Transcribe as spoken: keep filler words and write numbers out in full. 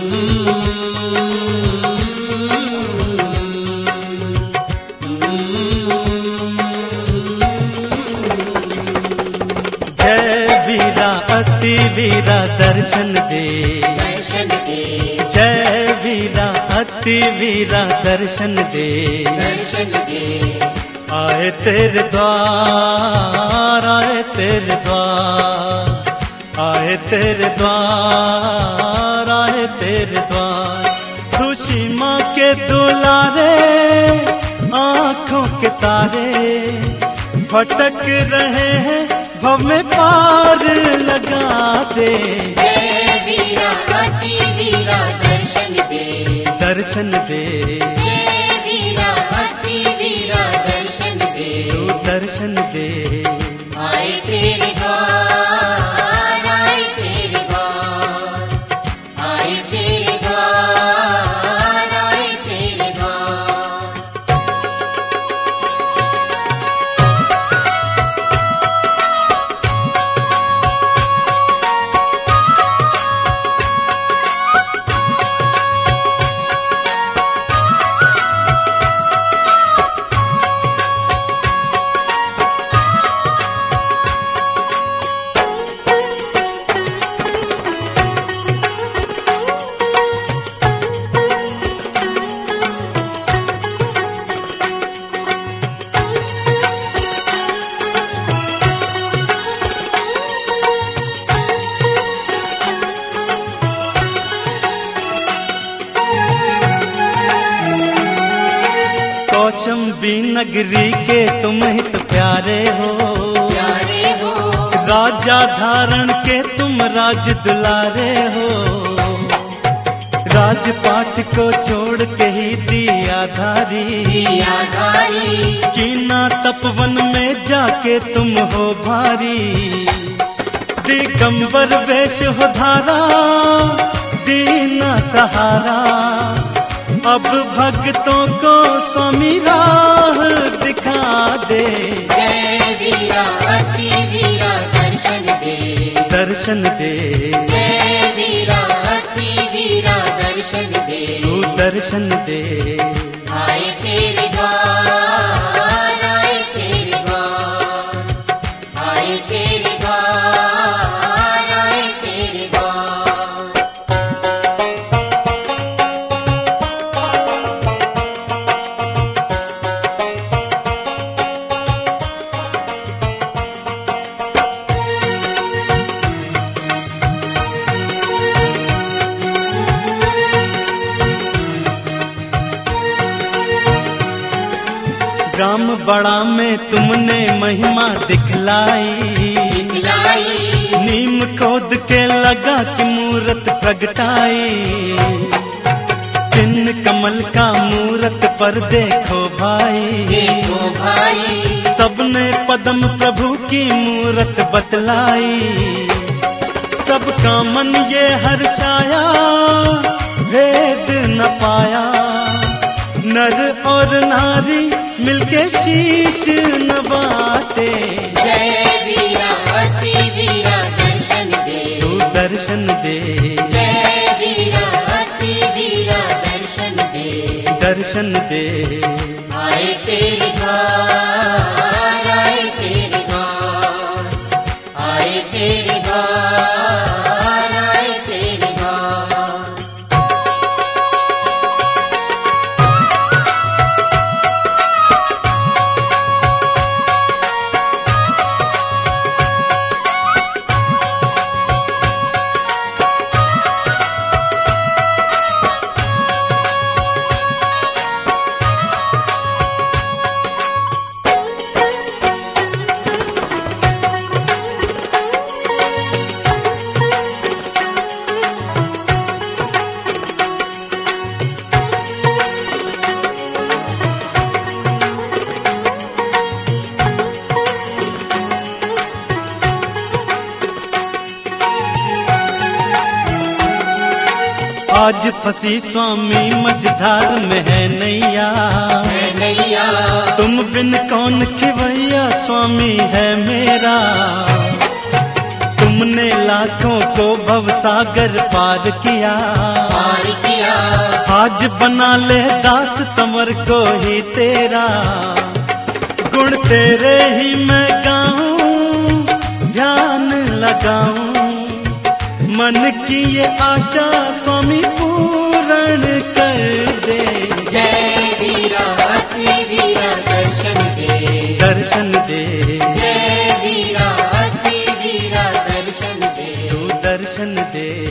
अति वीरा दर्शन दे, दर्शन दे। जय वीरा अति वीरा दर्शन दे, दर्शन दे। आए तेरे द्वार, आए तेरे द्वार, आए तेरे द्वार, आए तेरे द्वार। सुषमा के दुलारे आँखों के तारे भटक रहे हैं, भव में पार लगा दे। जय वीरा अति वीरा दर्शन दे, दर्शन दे। जय वीरा अति वीरा दर्शन दे, तू दर्शन दे। आए तेरे द्वार, आए तेरे द्वार, आए तेरे द्वार, आए तेरे द्वार। कौशंबी नगरी के तुम हित प्यारे हो, प्यारे हो। राजा धारण के तुम राज दुलारे हो। राजपाट को छोड़ के ही दिया धारी, दिया धारी। कीना तपवन में जाके तुम हो भारी। दिगंबर वेश हो धारा, दीना सहारा। अब भक्तों को स्वामी राह दिखा दे। जय वीरा अति वीरा दर्शन दे, दर्शन दे। जय वीरा अति वीरा दर्शन दे, तू दर्शन दे। आए तेरे द्वार, आए तेरे द्वार, आए तेरे द्वार, आए तेरे द्वार। ग्राम बड़ा में तुमने महिमा दिखलाई, दिखलाई। नीम खोद के लगा की मूरत प्रगटाई। चिन्ह कमल का मूरत पर देखो भाई, देखो भाई। सबने पद्म प्रभु की मूरत बतलाई। सबका मन ये हर्षाया, भेद न पाया। नर और नारी मिलके शीश नवाते। जय वीरा अति वीरा दर्शन दे, तू दर्शन दे। जय वीरा अति वीरा दर्शन दे, दर्शन दे। आए तेरे द्वार, आए तेरे द्वार, आए तेरे द्वार, आए तेरे द्वार। आज फंसी स्वामी मझधार में है नैया, है नैया। तुम बिन कौन खिवैया स्वामी है मेरा। तुम तुमने लाखों को भवसागर पार किया, पार किया। आज बना ले दास तंवर को ही तेरा, गुण तेरे ही मैं गाऊं, ध्यान लगाऊं, मन की ये आशा स्वामी पूर्ण कर दे। जय वीरा अति वीरा दर्शन दे, दर्शन दे, जय वीरा अति वीरा दर्शन दे, तू दर्शन दे।